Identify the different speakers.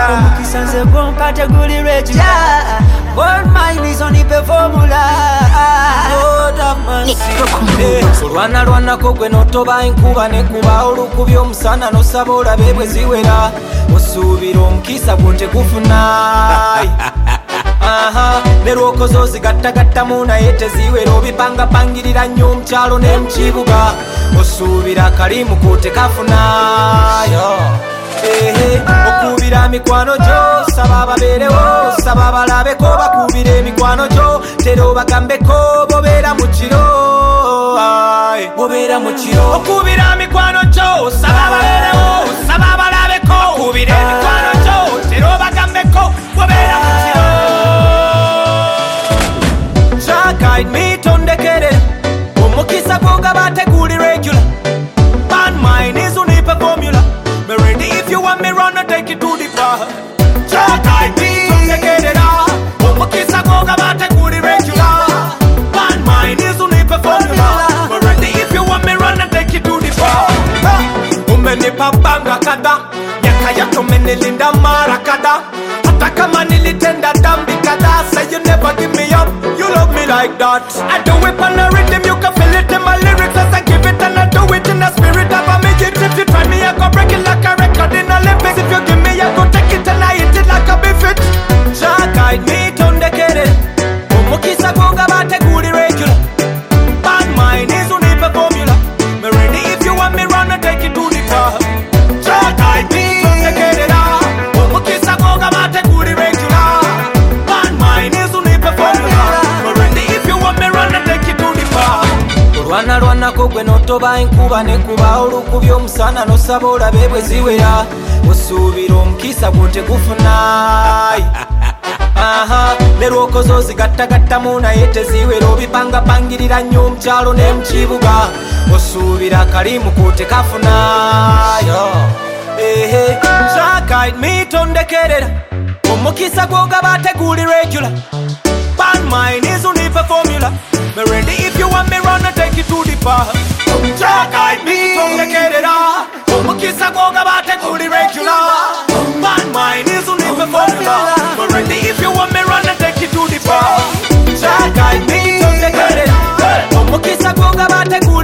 Speaker 1: Omukisa nze bompate guli regular. Gold mine is on the formula. Lord of mercy. Solwana lwanako gwe notoba enkuba nekuba olukubi omusana nosaba olabe bwe ziwera. Osuubira omukisa gwo tegufuna. Ne lwokozo zigattagattamu naye teziwera obipangapangirira nnyo omukyalo ne mukibuga. Osuubira kalimu ko tekafuna. Okubira mikwano gyo saba babeerewo saba balabeko bakubira emikwano gyo tera obagambeko bobeera mu kiro okubira mikwano gyo saba babeerewo saba balabeko bakubira emikwano gyo tera obagambeko bobeera mu kiro. Guide me tondekere omukisa gwoga bateguli regular. Bad mind is unipe formula. Me ready if you want me run and take it to the bar. Guide me tondekere da omukisa gwoga bateguli regular. Bad mind is unipe formula. Me ready if you want me run and take it to the bar. Umeni papanga kada nyaka yato menilinda mara kada. Hata kama nilitenda dambi kada. Say you never give me up. You love me like that. I do it on a rhythm, you can feel it in my lyrics as I give it, and I do it in the spirit of a midget. If you try me, I go break it like a record in Olympics. If you give me, I go take it and I hit it like a biffit. Jah guide me tondekere omukisa gwoga bateguli regular. Bad mind is unipe formula. Me ready if you want me run and take it to the bar. Jah guide me tondekere da omukisa gwoga bateguli regular. Bad mind is unipe formula. Olwana lwanako gwe notoba enkuba nekuba olukubi omusana nosaba olabe bwe ziwera. Osuubira omukisa gwo tegufuna. Ne lwokozo zigattagattamu naye teziwera obipangapangirira nnyo omukyalo ne mukibuga. Osuubira kalimu ko tekafuna. Guide me tondekerera omukisa gwoga bateguli regular. Bad mind is unipe formula. Me ready if you want me run and take it to the bar. Guide me tondekerera omukisa gwoga bateguli regular. Bad mind is unipe formula. Me ready if you want me run and take it to the bar. Guide me tondekerera omukisa gwoga bateguli